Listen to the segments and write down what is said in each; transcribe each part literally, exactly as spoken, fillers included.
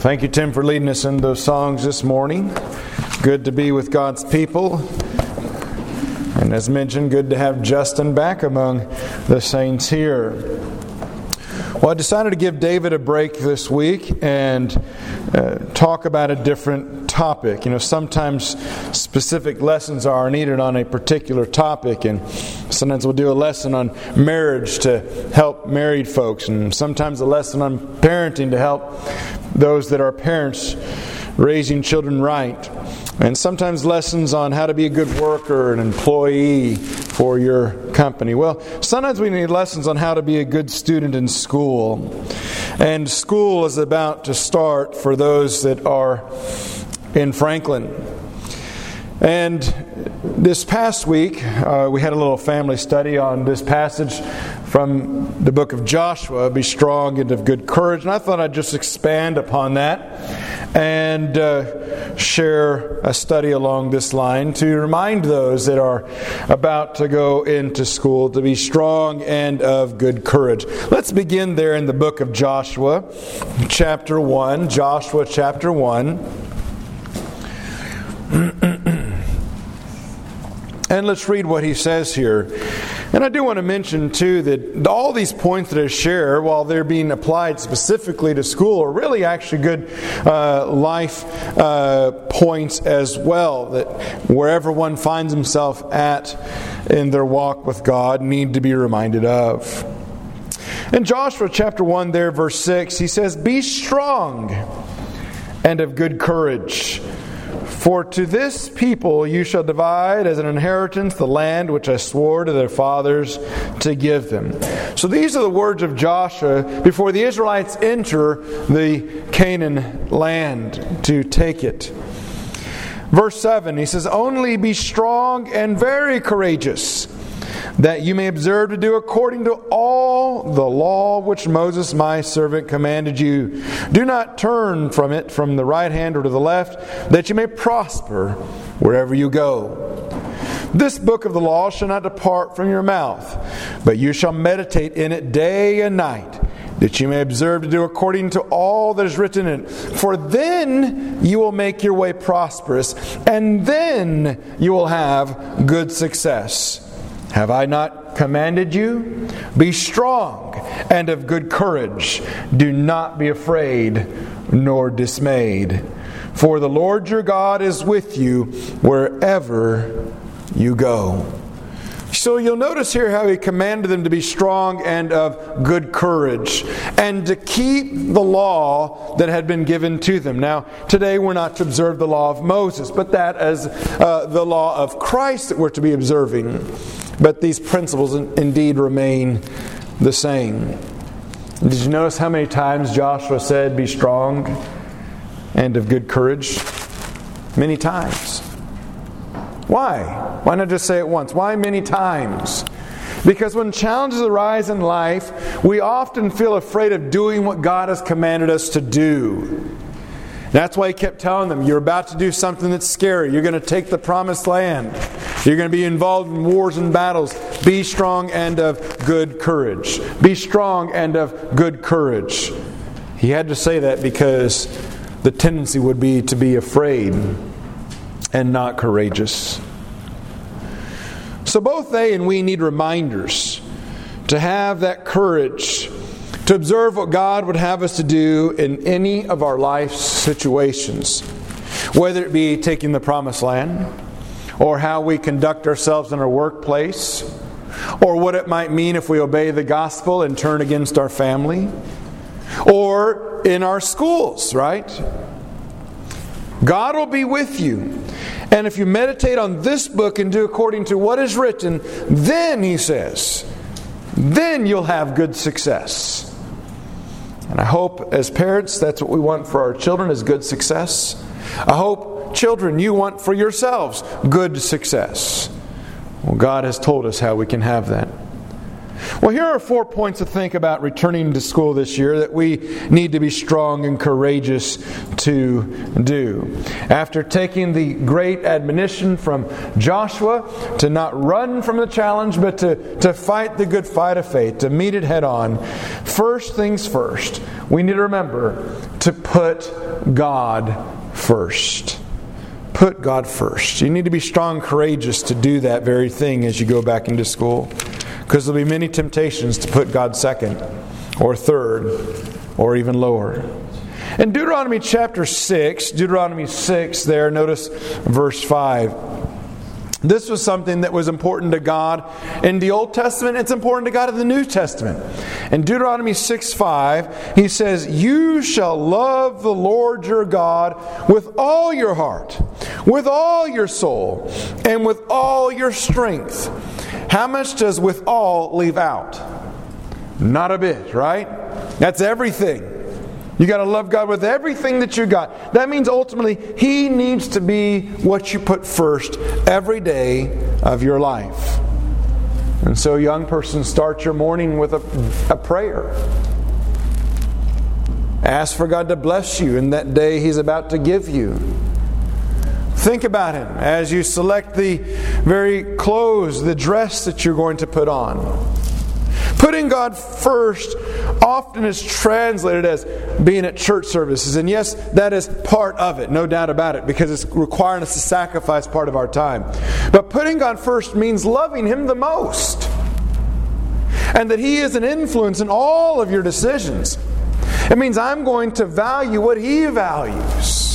Thank you, Tim, for leading us in those songs this morning. Good to be with God's people. And as mentioned, good to have Justin back among the saints here. Well, I decided to give David a break this week and uh, talk about a different topic. You know, sometimes specific lessons are needed on a particular topic, and sometimes we'll do a lesson on marriage to help married folks, and sometimes a lesson on parenting to help those that are parents raising children right. And sometimes lessons on how to be a good worker, an employee for your company. Well, sometimes we need lessons on how to be a good student in school. And school is about to start for those that are in Franklin. And this past week, uh, we had a little family study on this passage from the book of Joshua, be strong and of good courage. And I thought I'd just expand upon that and uh, share a study along this line to remind those that are about to go into school to be strong and of good courage. Let's begin there in the book of Joshua, chapter one. Joshua, chapter one. And let's read what he says here. And I do want to mention, too, that all these points that I share, while they're being applied specifically to school, are really actually good uh, life uh, points as well, that wherever one finds himself at in their walk with God, need to be reminded of. In Joshua chapter one there, verse six, he says, "Be strong and of good courage. For to this people you shall divide as an inheritance the land which I swore to their fathers to give them." So these are the words of Joshua before the Israelites enter the Canaan land to take it. Verse seven, he says, "Only be strong and very courageous, that you may observe to do according to all the law which Moses my servant commanded you. Do not turn from it from the right hand or to the left, that you may prosper wherever you go. This book of the law shall not depart from your mouth, but you shall meditate in it day and night, that you may observe to do according to all that is written in it. For then you will make your way prosperous, and then you will have good success. Have I not commanded you? Be strong and of good courage. Do not be afraid nor dismayed. For the Lord your God is with you wherever you go." So you'll notice here how he commanded them to be strong and of good courage, and to keep the law that had been given to them. Now, today we're not to observe the law of Moses, but that as uh, the law of Christ that we're to be observing. But these principles indeed remain the same. Did you notice how many times Joshua said, "Be strong and of good courage"? Many times. Why? Why not just say it once? Why many times? Because when challenges arise in life, we often feel afraid of doing what God has commanded us to do. That's why he kept telling them, you're about to do something that's scary. You're going to take the promised land. You're going to be involved in wars and battles. Be strong and of good courage. Be strong and of good courage. He had to say that because the tendency would be to be afraid and not courageous. So both they and we need reminders to have that courage to observe what God would have us to do in any of our life situations. Whether it be taking the promised land, or how we conduct ourselves in our workplace, or what it might mean if we obey the gospel and turn against our family, or in our schools, right? God will be with you. And if you meditate on this book and do according to what is written, then, he says, then you'll have good success. And I hope as parents that's what we want for our children, is good success. I hope, children, you want for yourselves good success. Well, God has told us how we can have that. Well, here are four points to think about returning to school this year that we need to be strong and courageous to do. After taking the great admonition from Joshua to not run from the challenge, but to, to fight the good fight of faith, to meet it head on, first things first, we need to remember to put God first. Put God first. You need to be strong and courageous to do that very thing as you go back into school. Because there'll be many temptations to put God second, or third, or even lower. In Deuteronomy chapter six, Deuteronomy six there, notice verse five. This was something that was important to God in the Old Testament. It's important to God in the New Testament. In Deuteronomy six five, He says, "You shall love the Lord your God with all your heart, with all your soul, and with all your strength." How much does "with all" leave out? Not a bit, right? That's everything. You got to love God with everything that you got. That means ultimately He needs to be what you put first every day of your life. And so, young person, start your morning with a, a prayer. Ask for God to bless you in that day He's about to give you. Think about Him as you select the very clothes, the dress that you're going to put on. Putting God first often is translated as being at church services. And yes, that is part of it, no doubt about it, because it's requiring us to sacrifice part of our time. But putting God first means loving Him the most. And that He is an influence in all of your decisions. It means I'm going to value what He values.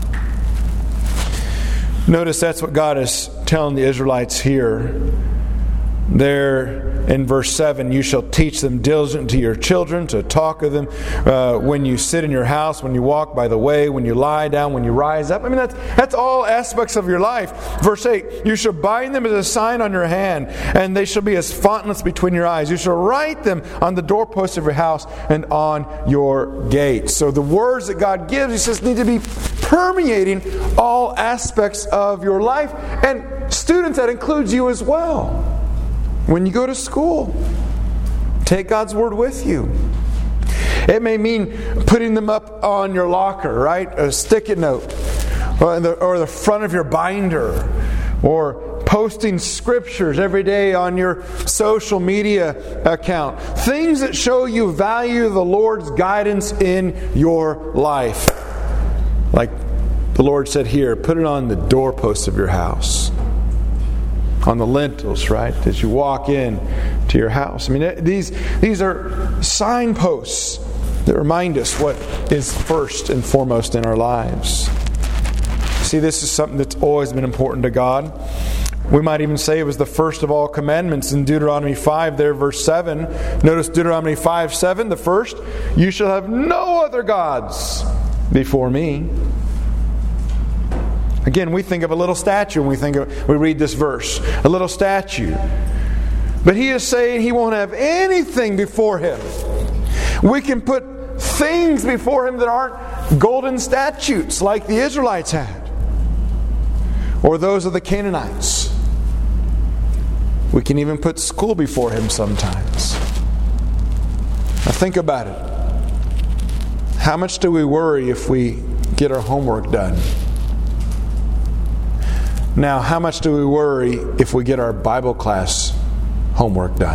Notice that's what God is telling the Israelites here. There in verse seven, "You shall teach them diligently to your children, to talk of them uh, when you sit in your house, when you walk by the way, when you lie down, when you rise up." I mean, that's, that's all aspects of your life. Verse eight, "You shall bind them as a sign on your hand, and they shall be as fountains between your eyes. You shall write them on the doorposts of your house and on your gates." So the words that God gives, He says, need to be permeating all aspects of your life. And students, that includes you as well. When you go to school, take God's Word with you. It may mean putting them up on your locker, right? A stick-it note. Or the, or the front of your binder. Or posting scriptures every day on your social media account. Things that show you value the Lord's guidance in your life. Like the Lord said here, put it on the doorposts of your house. On the lintels, right? As you walk in to your house. I mean, these, these are signposts that remind us what is first and foremost in our lives. See, this is something that's always been important to God. We might even say it was the first of all commandments in Deuteronomy five there, verse seven. Notice Deuteronomy five seven, the first, "You shall have no other gods before me." Again, we think of a little statue when we think of, we read this verse. A little statue. But He is saying He won't have anything before Him. We can put things before Him that aren't golden statues like the Israelites had. Or those of the Canaanites. We can even put school before Him sometimes. Now think about it. How much do we worry if we get our homework done? Now, how much do we worry if we get our Bible class homework done?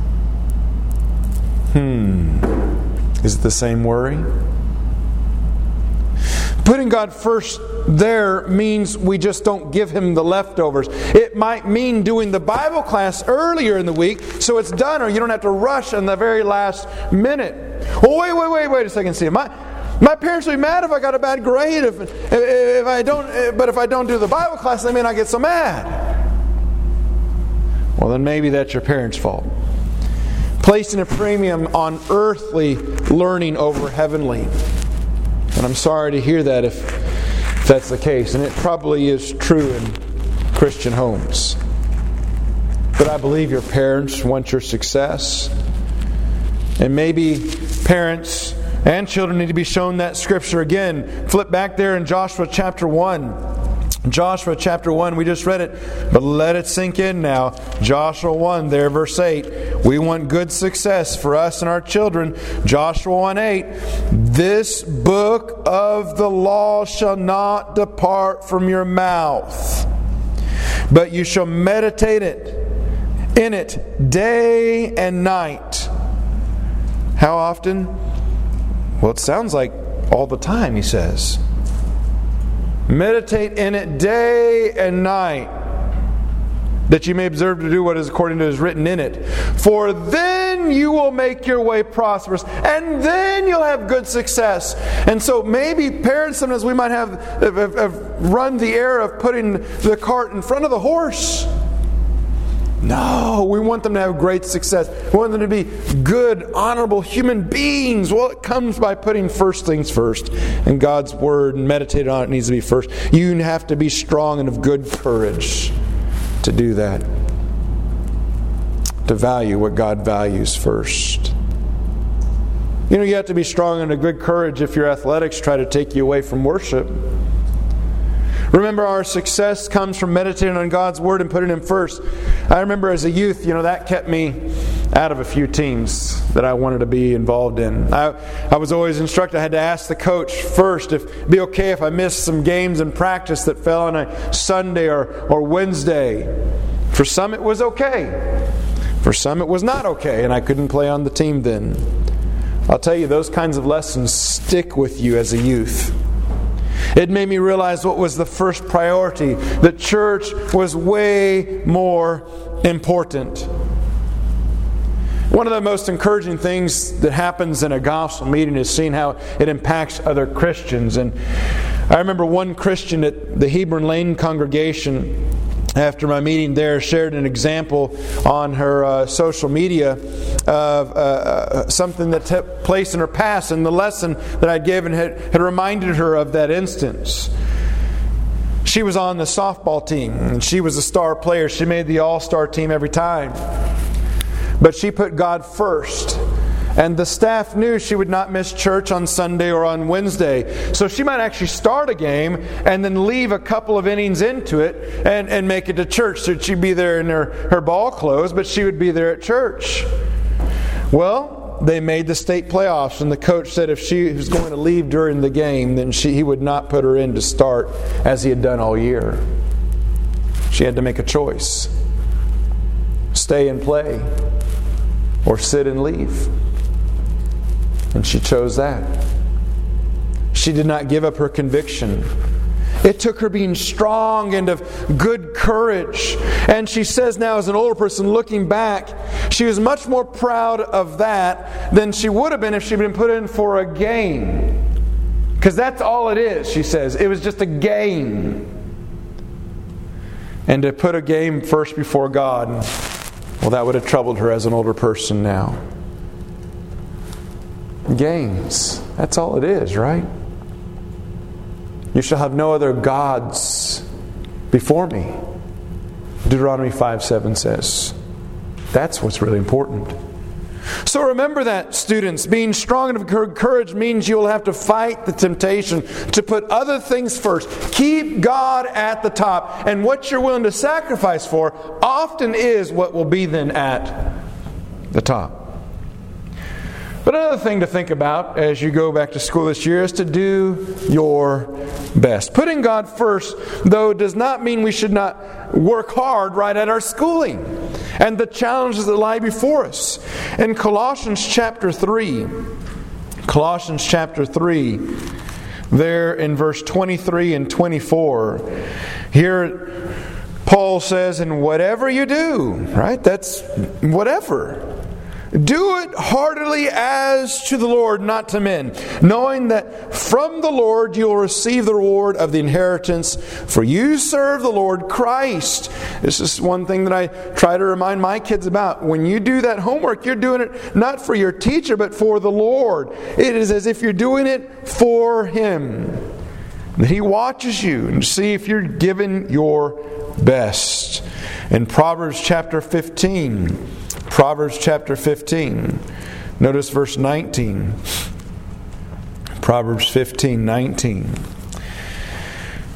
Hmm. Is it the same worry? Putting God first there means we just don't give Him the leftovers. It might mean doing the Bible class earlier in the week so it's done, or you don't have to rush in the very last minute. Well, wait, wait, wait, wait a second, Steve. My My parents will be mad if I got a bad grade. If, if I don't, but if I don't do the Bible class, they may not get so mad. Well, then maybe that's your parents' fault. Placing a premium on earthly learning over heavenly. And I'm sorry to hear that if that's the case. And it probably is true in Christian homes. But I believe your parents want your success. And maybe parents and children need to be shown that scripture again. Flip back there in Joshua chapter one. Joshua chapter one, we just read it, but let it sink in now. Joshua one there, verse eight. We want good success for us and our children. Joshua one eight, this book of the law shall not depart from your mouth, but you shall meditate it in it day and night. How often? Well, it sounds like all the time, he says. Meditate in it day and night, that you may observe to do what is according to what is written in it. For then you will make your way prosperous, and then you'll have good success. And so maybe parents, sometimes we might have, have, have run the error of putting the cart in front of the horse. No, we want them to have great success. We want them to be good, honorable human beings. Well, it comes by putting first things first. And God's Word and meditating on it needs to be first. You have to be strong and of good courage to do that. To value what God values first. You know, you have to be strong and of good courage if your athletics try to take you away from worship. Remember, our success comes from meditating on God's Word and putting Him first. I remember as a youth, you know, that kept me out of a few teams that I wanted to be involved in. I, I was always instructed, I had to ask the coach first if it'd be okay if I missed some games in practice that fell on a Sunday or, or Wednesday. For some it was okay. For some it was not okay, and I couldn't play on the team then. I'll tell you, those kinds of lessons stick with you as a youth. It made me realize what was the first priority. The church was way more important. One of the most encouraging things that happens in a gospel meeting is seeing how it impacts other Christians. And I remember one Christian at the Hebron Lane congregation, after my meeting there, shared an example on her uh, social media of uh, uh, something that took place in her past, and the lesson that I'd given had, had reminded her of that instance. She was on the softball team, and she was a star player. She made the all-star team every time. But she put God first. And the staff knew she would not miss church on Sunday or on Wednesday. So she might actually start a game and then leave a couple of innings into it and, and make it to church. So she'd be there in her, her ball clothes, but she would be there at church. Well, they made the state playoffs, and the coach said if she was going to leave during the game, then she, he would not put her in to start as he had done all year. She had to make a choice. Stay and play, or sit and leave. And she chose that. She did not give up her conviction. It took her being strong and of good courage. And she says now, as an older person looking back, she was much more proud of that than she would have been if she'd been put in for a game. Because that's all it is, she says. It was just a game. And to put a game first before God, well, that would have troubled her as an older person now. Games. That's all it is, right? You shall have no other gods before me. Deuteronomy five seven says. That's what's really important. So remember that, students. Being strong and of courage means you will have to fight the temptation to put other things first. Keep God at the top. And what you're willing to sacrifice for often is what will be then at the top. But another thing to think about as you go back to school this year is to do your best. Putting God first, though, does not mean we should not work hard right at our schooling and the challenges that lie before us. In Colossians chapter three, Colossians chapter three, there in verse twenty-three and twenty-four, here Paul says, "And whatever you do," right? That's whatever. "Do it heartily as to the Lord, not to men, knowing that from the Lord you will receive the reward of the inheritance, for you serve the Lord Christ." This is one thing that I try to remind my kids about. When you do that homework, you're doing it not for your teacher, but for the Lord. It is as if you're doing it for Him. That He watches you and see if you're giving your best. In Proverbs chapter fifteen, Proverbs chapter fifteen. Notice verse nineteen. Proverbs fifteen nineteen.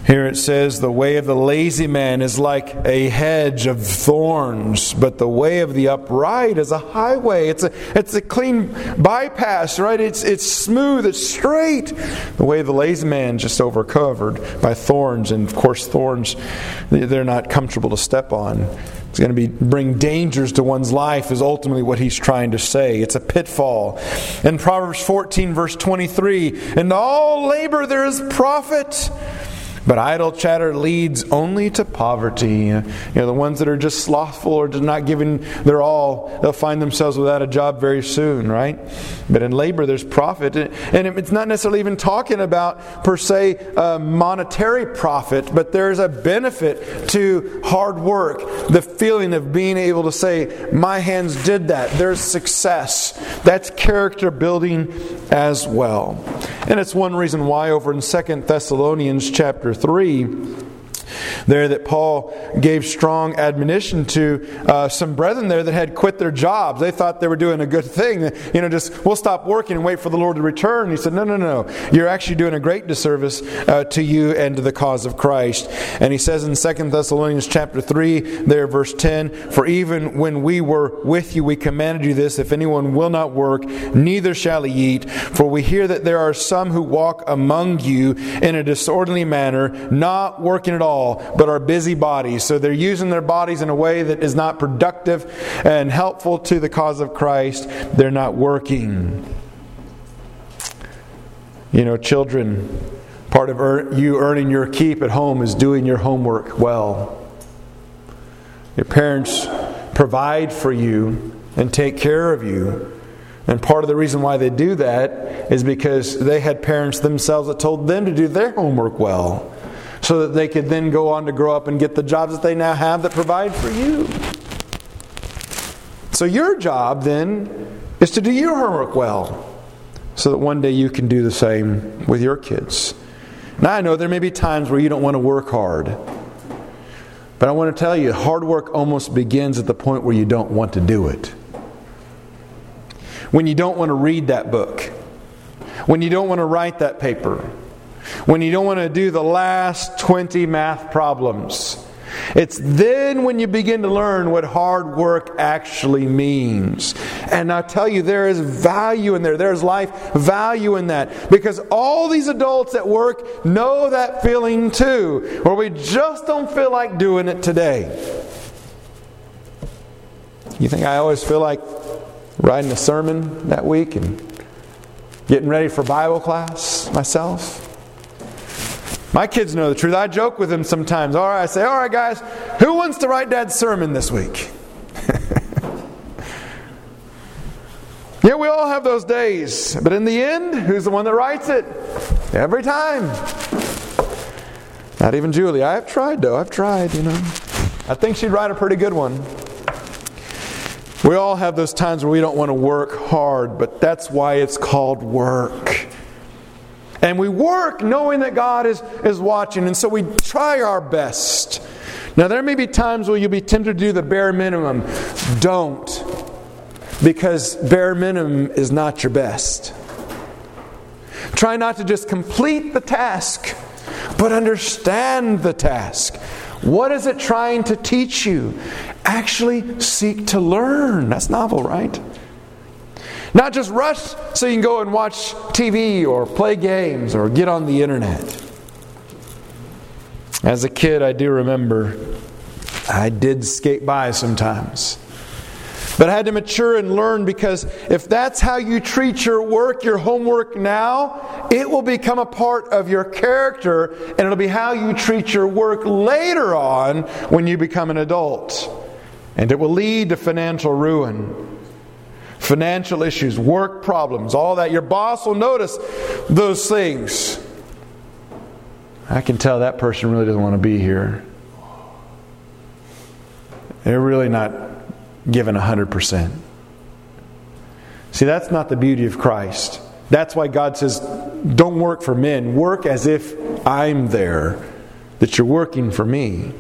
Here it says, the way of the lazy man is like a hedge of thorns, but the way of the upright is a highway. It's a it's a clean bypass, right? It's it's smooth, it's straight. The way of the lazy man is just overcovered by thorns, and of course thorns, they're not comfortable to step on. It's going to be bring dangers to one's life is ultimately what he's trying to say. It's a pitfall. In Proverbs fourteen, verse twenty-three, in all labor there is profit, but idle chatter leads only to poverty. You know, the ones that are just slothful or just not giving their all, they'll find themselves without a job very soon, right? But in labor, there's profit. And it's not necessarily even talking about, per se, uh, monetary profit, but there's a benefit to hard work. The feeling of being able to say, my hands did that. There's success. That's character building as well. And it's one reason why over in Second Thessalonians chapter three, there that Paul gave strong admonition to uh, some brethren there that had quit their jobs. They thought they were doing a good thing. You know, just, we'll stop working and wait for the Lord to return. He said, no, no, no. You're actually doing a great disservice uh, to you and to the cause of Christ. And he says in Second Thessalonians chapter three, there verse ten, for even when we were with you, we commanded you this, if anyone will not work, neither shall he eat. For we hear that there are some who walk among you in a disorderly manner, not working at all, but are busy bodies. So they're using their bodies in a way that is not productive and helpful to the cause of Christ. They're not working. You know, children, part of earn, you earning your keep at home is doing your homework well. Your parents provide for you and take care of you. And part of the reason why they do that is because they had parents themselves that told them to do their homework well, so that they could then go on to grow up and get the jobs that they now have that provide for you. So your job then is to do your homework well, so that one day you can do the same with your kids. Now I know there may be times where you don't want to work hard, but I want to tell you, hard work almost begins at the point where you don't want to do it. When you don't want to read that book, when you don't want to write that paper, when you don't want to do the last twenty math problems. It's then when you begin to learn what hard work actually means. And I tell you, there is value in there. There's life value in that. Because all these adults at work know that feeling too, where we just don't feel like doing it today. You think I always feel like writing a sermon that week and getting ready for Bible class myself? My kids know the truth. I joke with them sometimes. All right, I say, all right, guys, who wants to write Dad's sermon this week? Yeah, we all have those days. But in the end, who's the one that writes it? Every time. Not even Julie. I've tried, though. I've tried, you know. I think she'd write a pretty good one. We all have those times where we don't want to work hard, but that's why it's called work. And we work knowing that God is, is watching, and so we try our best. Now there may be times where you'll be tempted to do the bare minimum. Don't. Because bare minimum is not your best. Try not to just complete the task, but understand the task. What is it trying to teach you? Actually seek to learn. That's novel, right? Not just rush so you can go and watch T V or play games or get on the internet. As a kid, I do remember I did skate by sometimes. But I had to mature and learn, because if that's how you treat your work, your homework now, it will become a part of your character, and it'll be how you treat your work later on when you become an adult. And it will lead to financial ruin. Financial issues, work problems, all that. Your boss will notice those things. I can tell that person really doesn't want to be here. They're really not giving one hundred percent. See, that's not the beauty of Christ. That's why God says, don't work for men. Work as if I'm there, that you're working for me.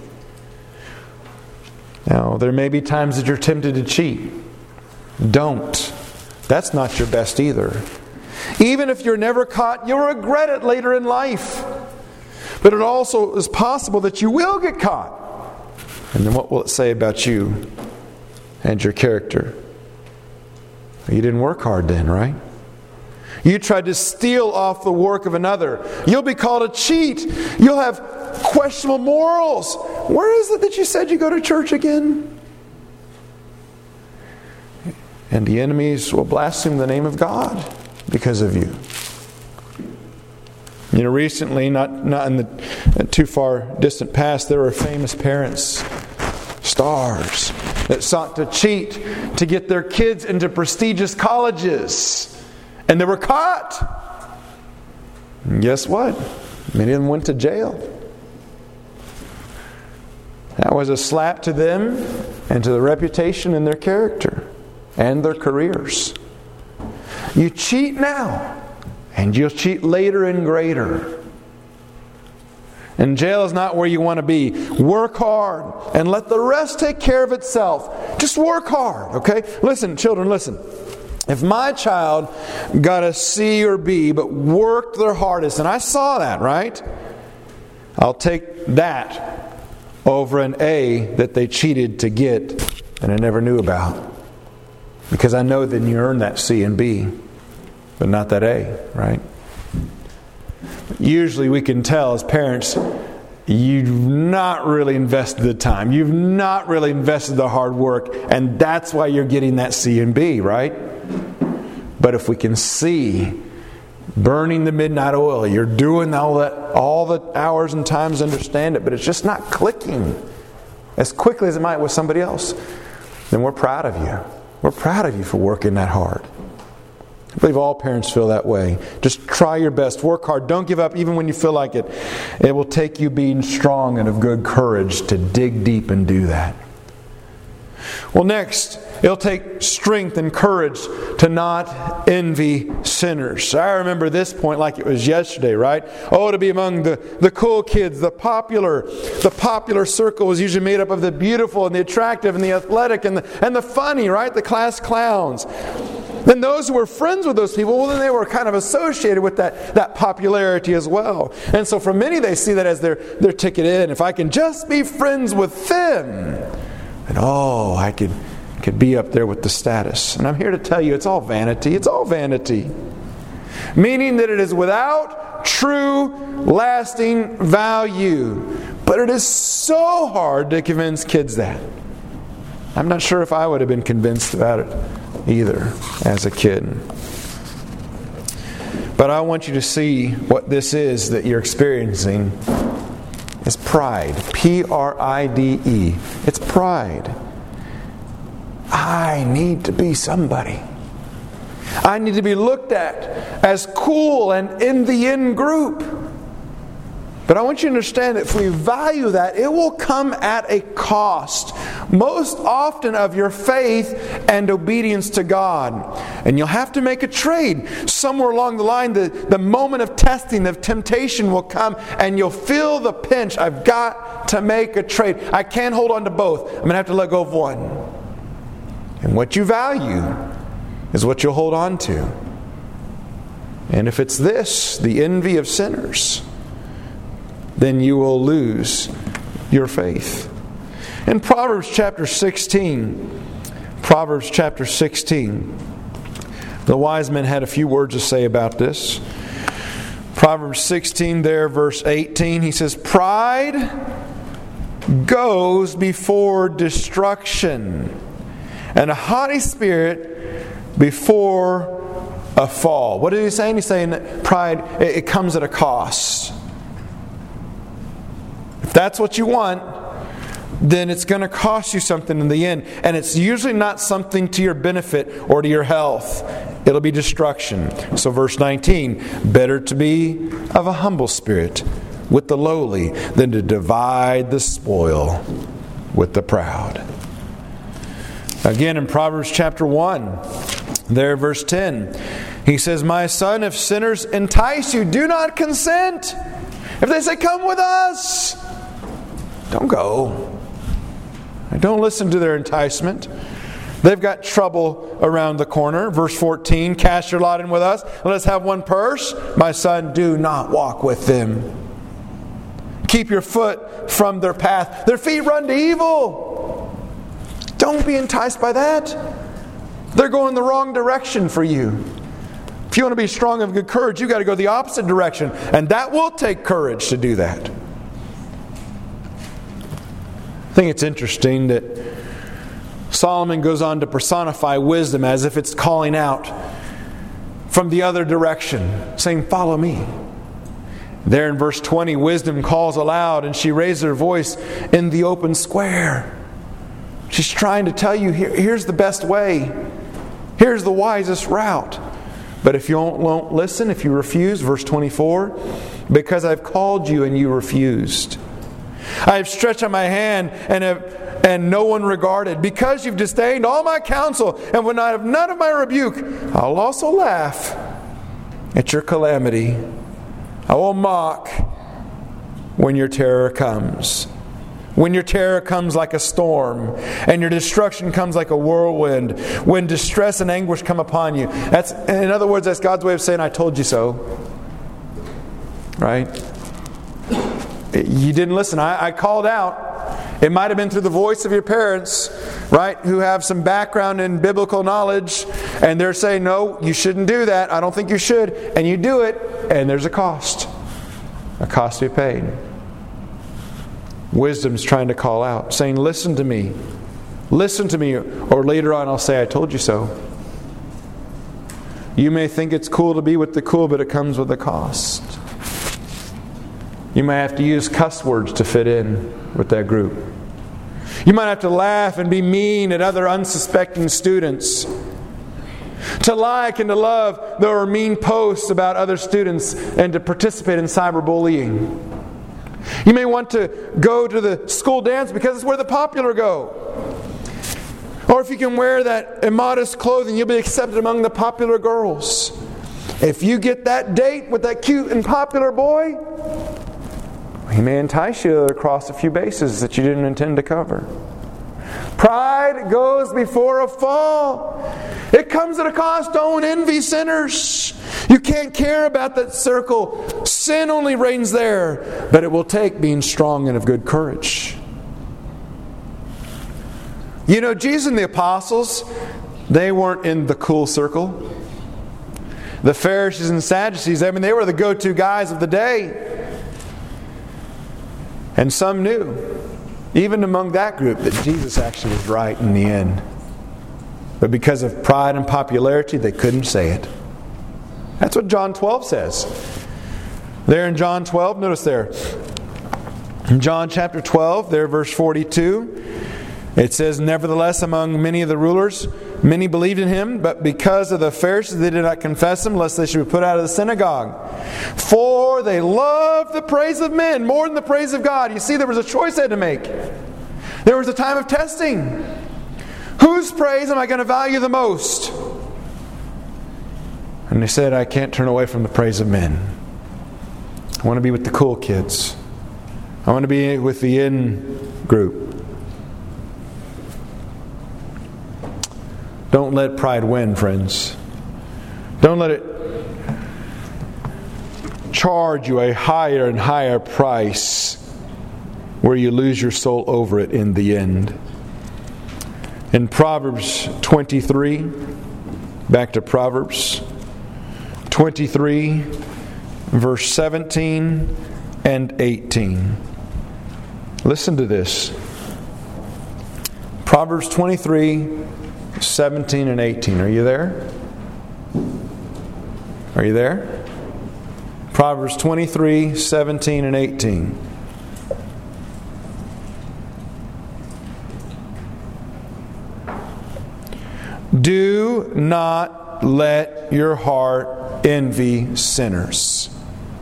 Now, there may be times that you're tempted to cheat. Don't. That's not your best either. Even if you're never caught, you'll regret it later in life. But it also is possible that you will get caught. And then what will it say about you and your character? You didn't work hard then, right? You tried to steal off the work of another. You'll be called a cheat. You'll have questionable morals. Where is it that you said you go to church again? And the enemies will blaspheme the name of God because of you. You know, recently, not, not in the too far distant past, there were famous parents, stars, that sought to cheat to get their kids into prestigious colleges. And they were caught. And guess what? Many of them went to jail. That was a slap to them and to the reputation and their character and their careers. You cheat now, and you'll cheat later and greater. And jail is not where you want to be. Work hard and let the rest take care of itself. Just work hard, okay? Listen, children, listen. If my child got a C or B but worked their hardest, and I saw that, right? I'll take that over an A that they cheated to get and I never knew about. Because I know that you earned that C and B, but not that A, right? Usually we can tell as parents, you've not really invested the time. You've not really invested the hard work, and that's why you're getting that C and B, right? But if we can see burning the midnight oil, you're doing all that, all the hours and times to understand it, but it's just not clicking as quickly as it might with somebody else, then we're proud of you. We're proud of you for working that hard. I believe all parents feel that way. Just try your best. Work hard. Don't give up even when you feel like it. It will take you being strong and of good courage to dig deep and do that. Well, next, it'll take strength and courage to not envy sinners. I remember this point like it was yesterday, right? Oh, to be among the, the cool kids, the popular. The popular circle was usually made up of the beautiful and the attractive and the athletic and the, and the funny, right? The class clowns. Then those who were friends with those people, well, then they were kind of associated with that, that popularity as well. And so for many, they see that as their, their ticket in. If I can just be friends with them, then oh, I could, could be up there with the status. And I'm here to tell you, it's all vanity. It's all vanity. Meaning that it is without true, lasting value. But it is so hard to convince kids that. I'm not sure if I would have been convinced about it either as a kid. But I want you to see what this is that you're experiencing. It's pride. P R I D E. It's pride. I need to be somebody. I need to be looked at as cool and in the in group. But I want you to understand that if we value that, it will come at a cost. Most often of your faith and obedience to God. And you'll have to make a trade. Somewhere along the line, the, the moment of testing, of temptation will come, and you'll feel the pinch. I've got to make a trade. I can't hold on to both. I'm going to have to let go of one. And what you value is what you'll hold on to. And if it's this, the envy of sinners, then you will lose your faith. In Proverbs chapter sixteen, Proverbs chapter sixteen, the wise men had a few words to say about this. Proverbs sixteen there, verse eighteen, he says, pride goes before destruction, and a haughty spirit before a fall. What is he saying? He's saying that pride, it comes at a cost. If that's what you want, then it's going to cost you something in the end. And it's usually not something to your benefit or to your health. It'll be destruction. So verse nineteen, better to be of a humble spirit with the lowly than to divide the spoil with the proud. Again in Proverbs chapter one, there verse ten, he says, my son, if sinners entice you, do not consent. If they say, come with us, don't go. Don't listen to their enticement. They've got trouble around the corner. Verse fourteen, cast your lot in with us. Let us have one purse. My son, do not walk with them. Keep your foot from their path. Their feet run to evil. Don't be enticed by that. They're going the wrong direction for you. If you want to be strong and of good courage, you've got to go the opposite direction. And that will take courage to do that. I think it's interesting that Solomon goes on to personify wisdom as if it's calling out from the other direction, saying, follow me. There in verse twenty, wisdom calls aloud and she raises her voice in the open square. She's trying to tell you, Here, here's the best way. Here's the wisest route. But if you won't, won't listen, if you refuse, verse twenty-four, because I've called you and you refused. I have stretched out my hand and have, and no one regarded. Because you've disdained all my counsel and would not have none of my rebuke, I'll also laugh at your calamity. I will mock when your terror comes. When your terror comes like a storm and your destruction comes like a whirlwind. When distress and anguish come upon you. That's, in other words, that's God's way of saying, I told you so. Right? You didn't listen. I, I called out. It might have been through the voice of your parents, right, who have some background in biblical knowledge, and they're saying, no, you shouldn't do that. I don't think you should. And you do it, and there's a cost. A cost to be paid. Wisdom's trying to call out, saying, listen to me. Listen to me. Or later on I'll say, I told you so. You may think it's cool to be with the cool, but it comes with a cost. You might have to use cuss words to fit in with that group. You might have to laugh and be mean at other unsuspecting students. To like and to love there are mean posts about other students and to participate in cyberbullying. You may want to go to the school dance because it's where the popular go. Or if you can wear that immodest clothing, you'll be accepted among the popular girls. If you get that date with that cute and popular boy, he may entice you to cross a few bases that you didn't intend to cover. Pride goes before a fall. It comes at a cost. Don't envy sinners. You can't care about that circle. Sin only reigns there. But it will take being strong and of good courage. You know, Jesus and the apostles, they weren't in the cool circle. The Pharisees and Sadducees, I mean, they were the go-to guys of the day. And some knew, even among that group, that Jesus actually was right in the end. But because of pride and popularity, they couldn't say it. That's what John twelve says. There in John twelve, notice there. In John chapter twelve, there verse forty-two, it says, nevertheless, among many of the rulers, many believed in him, but because of the Pharisees, they did not confess him, lest they should be put out of the synagogue. For they loved the praise of men more than the praise of God. You see, there was a choice they had to make. There was a time of testing. Whose praise am I going to value the most? And they said, I can't turn away from the praise of men. I want to be with the cool kids. I want to be with the in group. Don't let pride win, friends. Don't let it charge you a higher and higher price where you lose your soul over it in the end. In Proverbs twenty-three, back to Proverbs twenty-three, verse seventeen and eighteen. Listen to this. Proverbs twenty-three, seventeen and eighteen. Are you there? Are you there? Proverbs twenty-three, seventeen and eighteen. Do not let your heart envy sinners,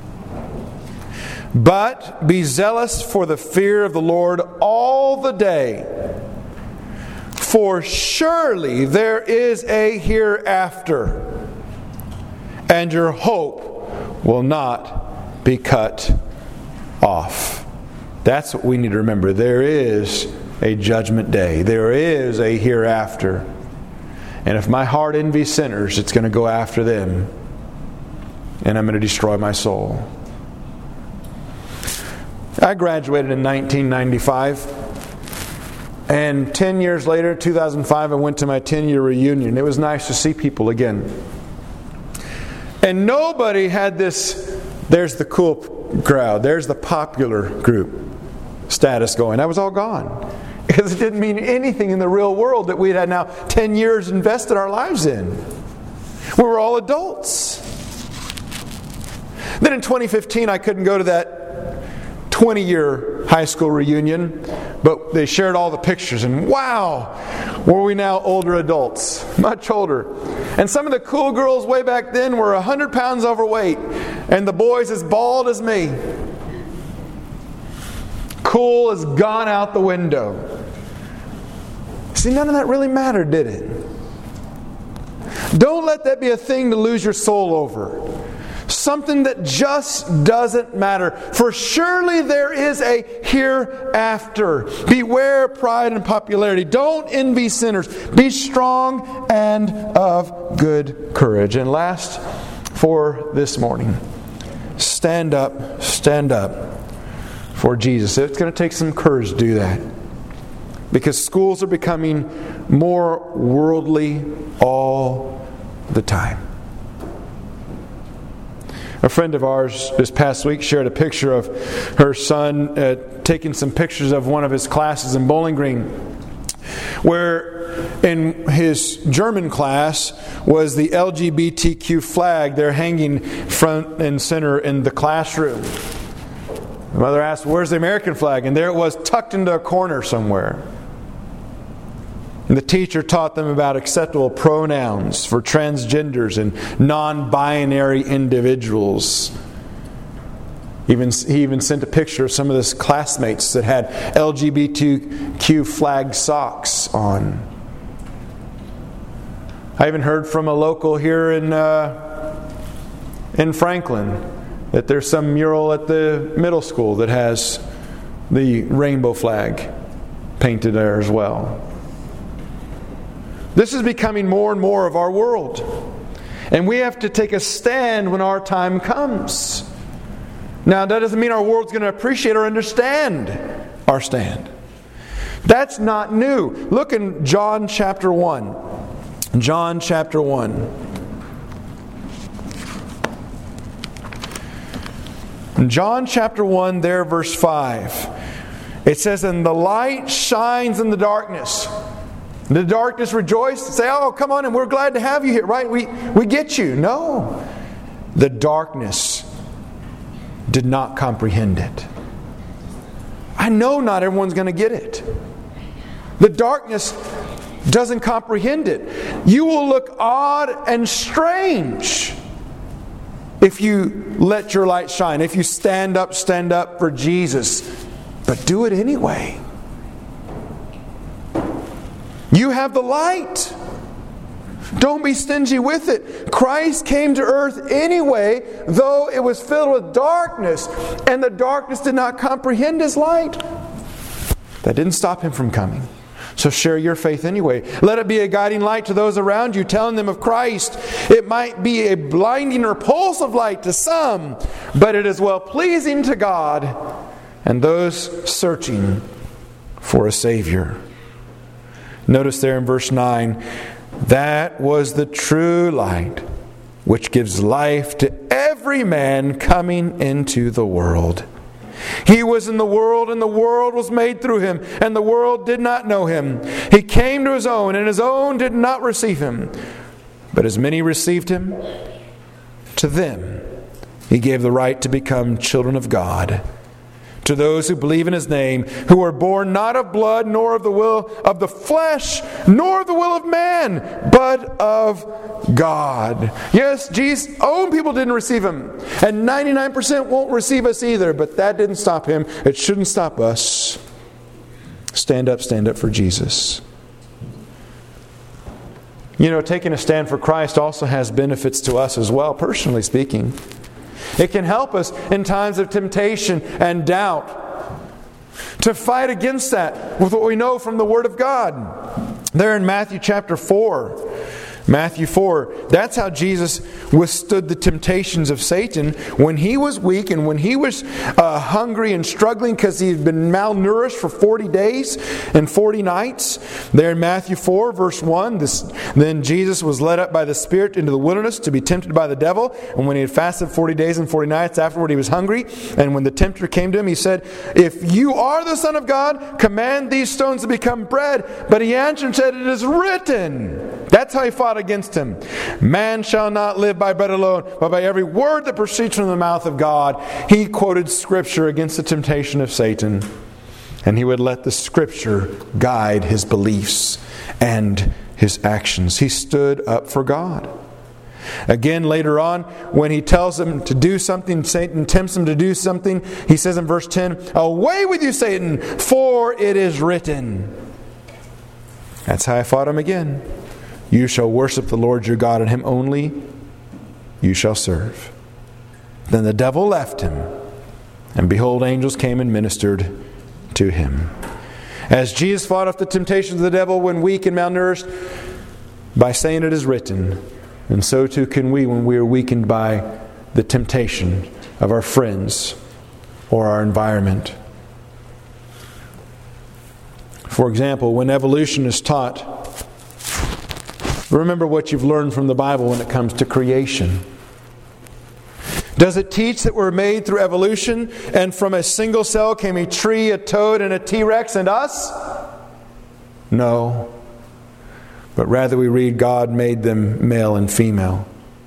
but be zealous for the fear of the Lord all the day. For surely there is a hereafter, and your hope will not be cut off. That's what we need to remember. There is a judgment day. There is a hereafter. And if my heart envies sinners, it's going to go after them. And I'm going to destroy my soul. I graduated in nineteen ninety-five. And ten years later, two thousand five, I went to my ten-year reunion. It was nice to see people again. And nobody had this, there's the cool crowd, there's the popular group status going. That was all gone. Because it didn't mean anything in the real world that we had now ten years invested our lives in. We were all adults. Then in twenty fifteen, I couldn't go to that twenty-year high school reunion, but they shared all the pictures, and wow, were we now older adults, much older. And some of the cool girls way back then were one hundred pounds overweight, and the boys as bald as me. Cool has gone out the window. See, none of that really mattered, did it? Don't let that be a thing to lose your soul over. Something that just doesn't matter. For surely there is a hereafter. Beware pride and popularity. Don't envy sinners. Be strong and of good courage. And last for this morning, stand up, stand up for Jesus. It's going to take some courage to do that. Because schools are becoming more worldly all the time. A friend of ours this past week shared a picture of her son uh, taking some pictures of one of his classes in Bowling Green, where in his German class was the L G B T Q flag there hanging front and center in the classroom. The mother asked, "Where's the American flag?" And there it was, tucked into a corner somewhere. And the teacher taught them about acceptable pronouns for transgenders and non-binary individuals. Even, he even sent a picture of some of his classmates that had L G B T Q flag socks on. I even heard from a local here in uh, in Franklin that there's some mural at the middle school that has the rainbow flag painted there as well. This is becoming more and more of our world. And we have to take a stand when our time comes. Now, that doesn't mean our world's going to appreciate or understand our stand. That's not new. Look in John chapter one. John chapter one. In John chapter one, there, verse five. It says, "And the light shines in the darkness. The darkness rejoiced and say, 'Oh, come on, and we're glad to have you here,' right? We we get you." No. The darkness did not comprehend it. I know not everyone's going to get it. The darkness doesn't comprehend it. You will look odd and strange if you let your light shine. If you stand up, stand up for Jesus. But do it anyway. You have the light. Don't be stingy with it. Christ came to earth anyway, though it was filled with darkness, and the darkness did not comprehend His light. That didn't stop Him from coming. So share your faith anyway. Let it be a guiding light to those around you, telling them of Christ. It might be a blinding or repulsive light to some, but it is well-pleasing to God and those searching for a Savior. Notice there in verse nine, "That was the true light, which gives life to every man coming into the world. He was in the world, and the world was made through Him, and the world did not know Him. He came to His own, and His own did not receive Him. But as many received Him, to them He gave the right to become children of God. To those who believe in His name, who are born not of blood, nor of the will of the flesh, nor of the will of man, but of God." Yes, Jesus' own people didn't receive Him. And ninety-nine percent won't receive us either. But that didn't stop Him. It shouldn't stop us. Stand up, stand up for Jesus. You know, taking a stand for Christ also has benefits to us as well, personally speaking. It can help us in times of temptation and doubt to fight against that with what we know from the Word of God. There in Matthew chapter four, Matthew four, that's how Jesus withstood the temptations of Satan when he was weak and when he was uh, hungry and struggling because he had been malnourished for forty days and forty nights. There in Matthew four, verse one, this, then Jesus was led up by the Spirit into the wilderness to be tempted by the devil. And when he had fasted forty days and forty nights, afterward he was hungry. And when the tempter came to him, he said, "If you are the Son of God, command these stones to become bread." But he answered and said, "It is written." That's how he fought against him. "Man shall not live by bread alone, but by every word that proceeds from the mouth of God." He quoted Scripture against the temptation of Satan. And he would let the Scripture guide his beliefs and his actions. He stood up for God. Again, later on, when he tells him to do something, Satan tempts him to do something, he says in verse ten, "Away with you, Satan, for it is written." That's how I fought him again. "You shall worship the Lord your God, and Him only you shall serve." Then the devil left him, and behold, angels came and ministered to him. As Jesus fought off the temptations of the devil when weak and malnourished, by saying it is written, and so too can we when we are weakened by the temptation of our friends or our environment. For example, when evolution is taught, remember what you've learned from the Bible when it comes to creation. Does it teach that we're made through evolution and from a single cell came a tree, a toad, and a T-Rex and us? No. But rather we read God made them male and female.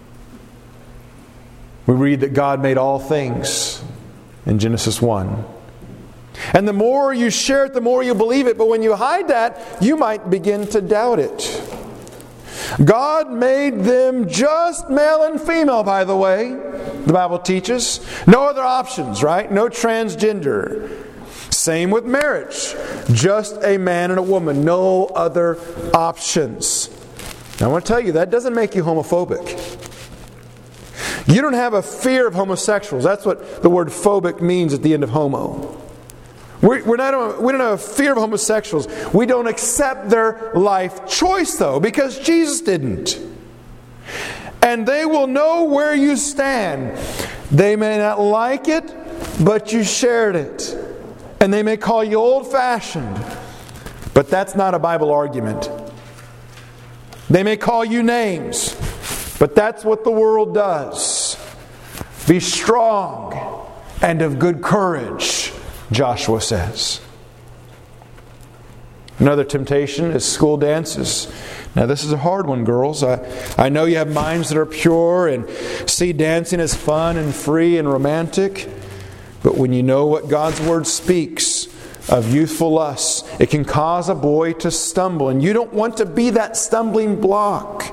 We read that God made all things in Genesis one. And the more you share it, the more you believe it. But when you hide that, you might begin to doubt it. God made them just male and female, by the way, the Bible teaches. No other options, right? No transgender. Same with marriage. Just a man and a woman. No other options. Now, I want to tell you, that doesn't make you homophobic. You don't have a fear of homosexuals. That's what the word phobic means at the end of homo. We're, we're not, we don't have a fear of homosexuals. We don't accept their life choice, though, because Jesus didn't. And they will know where you stand. They may not like it, but you shared it. And they may call you old-fashioned, but that's not a Bible argument. They may call you names, but that's what the world does. Be strong and of good courage, Joshua says. Another temptation is school dances. Now this is a hard one, girls. I, I know you have minds that are pure and see dancing as fun and free and romantic. But when you know what God's Word speaks of youthful lusts, it can cause a boy to stumble. And you don't want to be that stumbling block.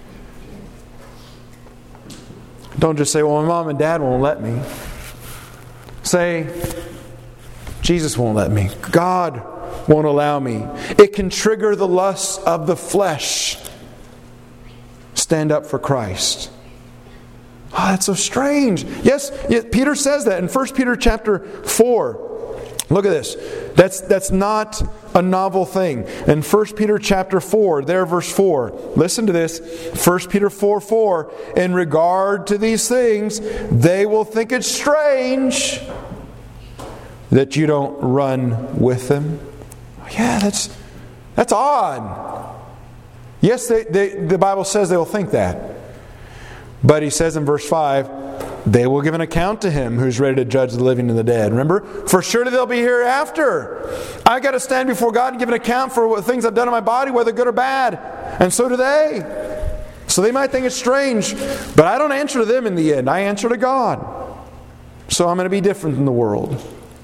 Don't just say, "Well, my mom and dad won't let me." Say, "Jesus won't let me. God won't allow me." It can trigger the lusts of the flesh. Stand up for Christ. Oh, that's so strange. Yes, yes, Peter says that in First Peter chapter four. Look at this. That's that's not a novel thing. In First Peter chapter four, there verse four. Listen to this. First Peter four four. "In regard to these things, they will think it strange that you don't run with them." Yeah, that's that's odd. Yes, they, they, the Bible says they will think that. But he says in verse five, "They will give an account to Him who's ready to judge the living and the dead." Remember? "For surely they'll be hereafter. I've got to stand before God and give an account for what things I've done in my body, whether good or bad. And so do they." So they might think it's strange, but I don't answer to them in the end. I answer to God. So I'm going to be different than the world.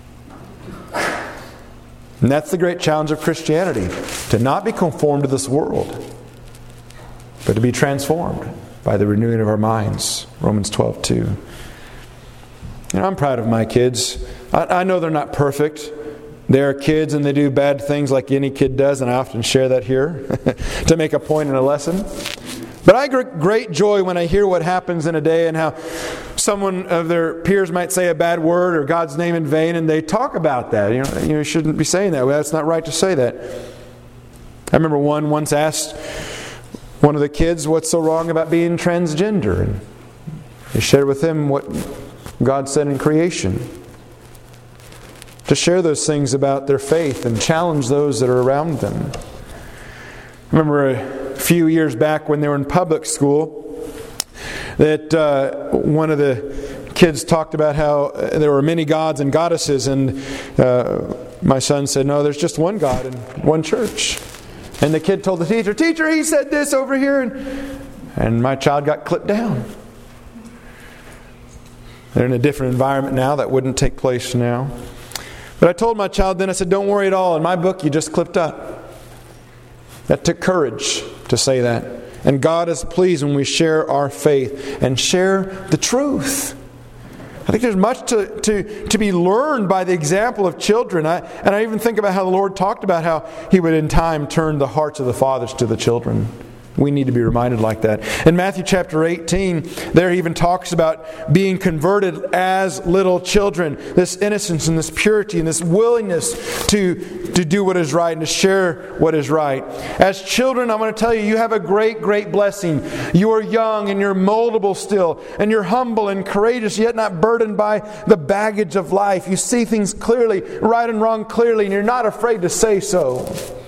And that's the great challenge of Christianity. To not be conformed to this world, but to be transformed by the renewing of our minds. Romans twelve two. You know, I'm proud of my kids. I, I know they're not perfect. They're kids and they do bad things like any kid does, and I often share that here to make a point in a lesson. But I get great joy when I hear what happens in a day and how someone of their peers might say a bad word or God's name in vain, and they talk about that. You know, you shouldn't be saying that. Well, that's not right to say that. I remember one once asked one of the kids what's so wrong about being transgender. And you share with him what God said in creation. To share those things about their faith and challenge those that are around them. I remember a few years back when they were in public school that uh, one of the kids talked about how there were many gods and goddesses, and uh, my son said, no, there's just one God and one church. And the kid told the teacher, teacher, he said this over here, and, and my child got clipped down. They're in a different environment now. That wouldn't take place now. But I told my child then, I said, don't worry at all. In my book, you just clipped up. That took courage to say that. And God is pleased when we share our faith and share the truth. I think there's much to, to, to be learned by the example of children. I, and I even think about how the Lord talked about how He would in time turn the hearts of the fathers to the children. We need to be reminded like that. In Matthew chapter eighteen, there He even talks about being converted as little children. This innocence and this purity and this willingness to, to do what is right and to share what is right. As children, I'm going to tell you, you have a great, great blessing. You are young and you're moldable still. And you're humble and courageous, yet not burdened by the baggage of life. You see things clearly, right and wrong clearly, and you're not afraid to say so.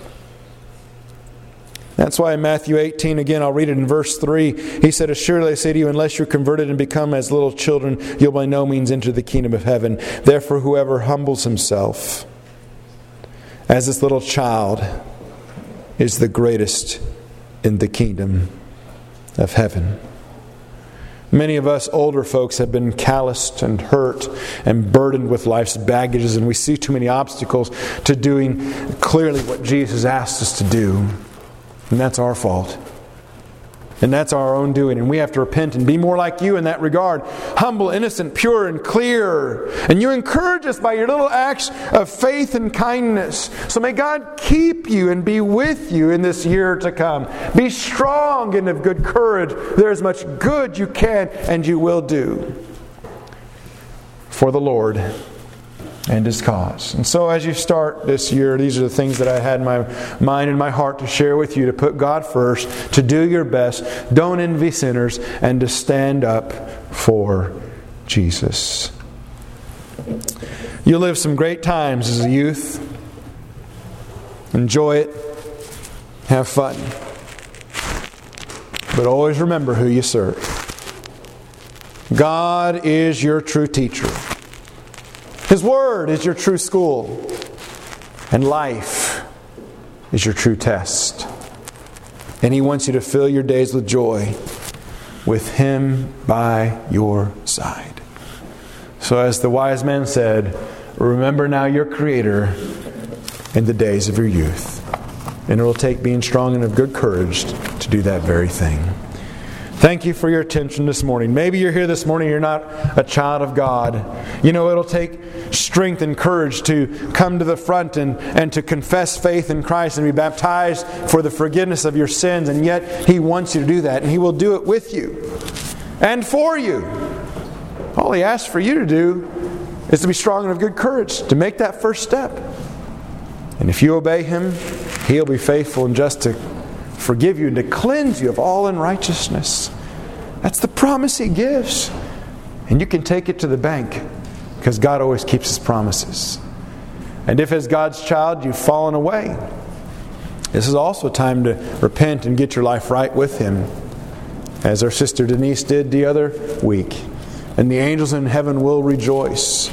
That's why in Matthew eighteen, again, I'll read it in verse three. He said, assuredly I say to you, unless you're converted and become as little children, you'll by no means enter the kingdom of heaven. Therefore, whoever humbles himself as this little child is the greatest in the kingdom of heaven. Many of us older folks have been calloused and hurt and burdened with life's baggages, and we see too many obstacles to doing clearly what Jesus asked us to do. And that's our fault. And that's our own doing. And we have to repent and be more like you in that regard. Humble, innocent, pure, and clear. And you encourage us by your little acts of faith and kindness. So may God keep you and be with you in this year to come. Be strong and of good courage. There is much good you can and you will do for the Lord and His cause. And so as you start this year, these are the things that I had in my mind and my heart to share with you. To put God first, to do your best, don't envy sinners, and to stand up for Jesus. You live some great times as a youth. Enjoy it. Have fun. But always remember who you serve. God is your true teacher. His Word is your true school. And life is your true test. And He wants you to fill your days with joy with Him by your side. So as the wise man said, remember now your Creator in the days of your youth. And it will take being strong and of good courage to do that very thing. Thank you for your attention this morning. Maybe you're here this morning, you're not a child of God. You know, it'll take strength and courage to come to the front and, and to confess faith in Christ and be baptized for the forgiveness of your sins. And yet He wants you to do that. And He will do it with you and for you. All He asks for you to do is to be strong and of good courage, to make that first step. And if you obey Him, He'll be faithful and just to forgive you and to cleanse you of all unrighteousness. That's the promise He gives. And you can take it to the bank because God always keeps His promises. And if as God's child you've fallen away, this is also a time to repent and get your life right with Him, as our sister Denise did the other week. And the angels in heaven will rejoice.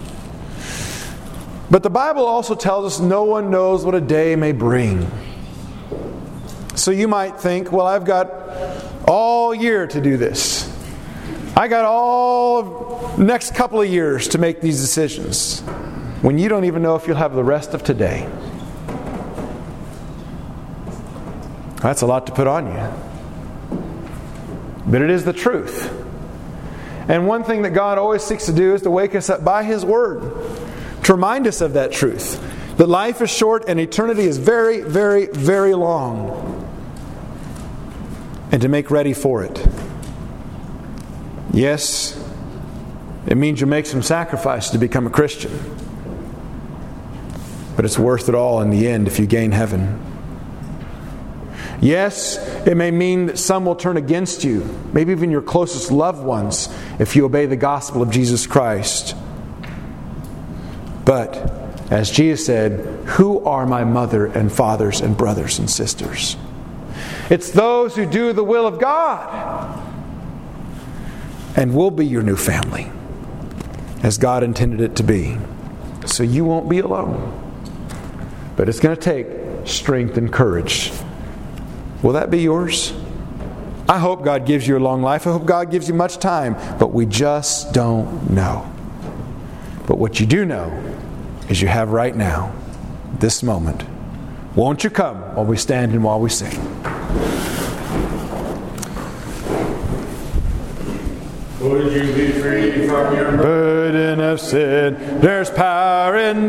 But the Bible also tells us no one knows what a day may bring. So you might think, well, I've got all year to do this. I got all next couple of years to make these decisions. When you don't even know if you'll have the rest of today. That's a lot to put on you. But it is the truth. And one thing that God always seeks to do is to wake us up by His Word. To remind us of that truth. That life is short and eternity is very, very, very long. And to make ready for it. Yes, it means you make some sacrifice to become a Christian. But it's worth it all in the end if you gain heaven. Yes, it may mean that some will turn against you, maybe even your closest loved ones, if you obey the gospel of Jesus Christ. But, as Jesus said, who are my mother and fathers and brothers and sisters? It's those who do the will of God. And will be your new family, as God intended it to be. So you won't be alone. But it's going to take strength and courage. Will that be yours? I hope God gives you a long life. I hope God gives you much time. But we just don't know. But what you do know is you have right now, this moment. Won't you come while we stand and while we sing? Would you be free from your burden of sin? There's power in